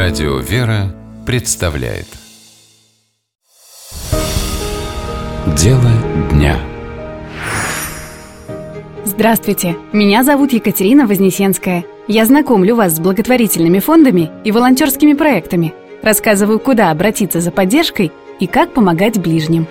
Радио «Вера» представляет Дело дня. Здравствуйте, меня зовут Екатерина Вознесенская. Я знакомлю вас с благотворительными фондами и волонтерскими проектами. Рассказываю, куда обратиться за поддержкой и как помогать ближним.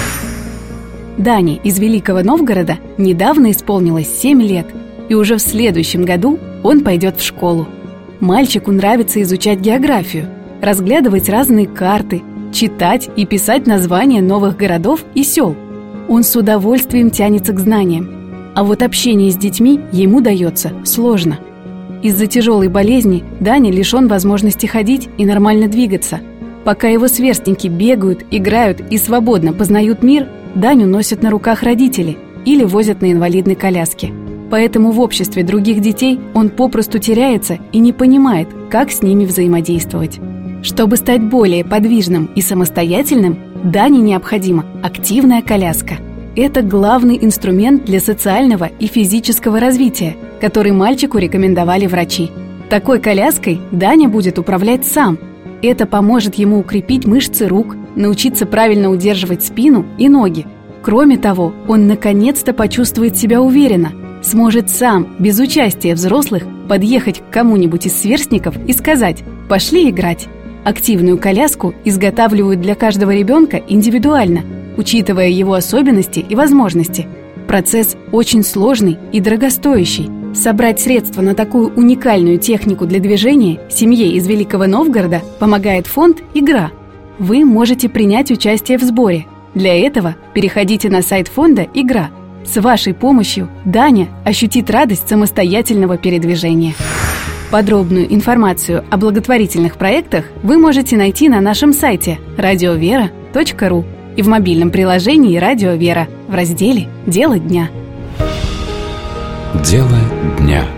Дане из Великого Новгорода недавно исполнилось 7 лет, и уже в следующем году он пойдет в школу. Мальчику нравится изучать географию, разглядывать разные карты, читать и писать названия новых городов и сел. Он с удовольствием тянется к знаниям. А вот общение с детьми ему дается сложно. Из-за тяжелой болезни Даня лишен возможности ходить и нормально двигаться. Пока его сверстники бегают, играют и свободно познают мир, Даню носят на руках родители или возят на инвалидной коляске. Поэтому в обществе других детей он попросту теряется и не понимает, как с ними взаимодействовать. Чтобы стать более подвижным и самостоятельным, Дане необходима активная коляска. Это главный инструмент для социального и физического развития, который мальчику рекомендовали врачи. Такой коляской Даня будет управлять сам. Это поможет ему укрепить мышцы рук, научиться правильно удерживать спину и ноги. Кроме того, он наконец-то почувствует себя уверенно, сможет сам, без участия взрослых, подъехать к кому-нибудь из сверстников и сказать «пошли играть». Активную коляску изготавливают для каждого ребенка индивидуально, учитывая его особенности и возможности. Процесс очень сложный и дорогостоящий. Собрать средства на такую уникальную технику для движения семье из Великого Новгорода помогает фонд «Игра». Вы можете принять участие в сборе. Для этого переходите на сайт фонда «Игра». С вашей помощью Даня ощутит радость самостоятельного передвижения. Подробную информацию о благотворительных проектах вы можете найти на нашем сайте radiovera.ru и в мобильном приложении «Радио Вера» в разделе «Дело дня». Дело дня.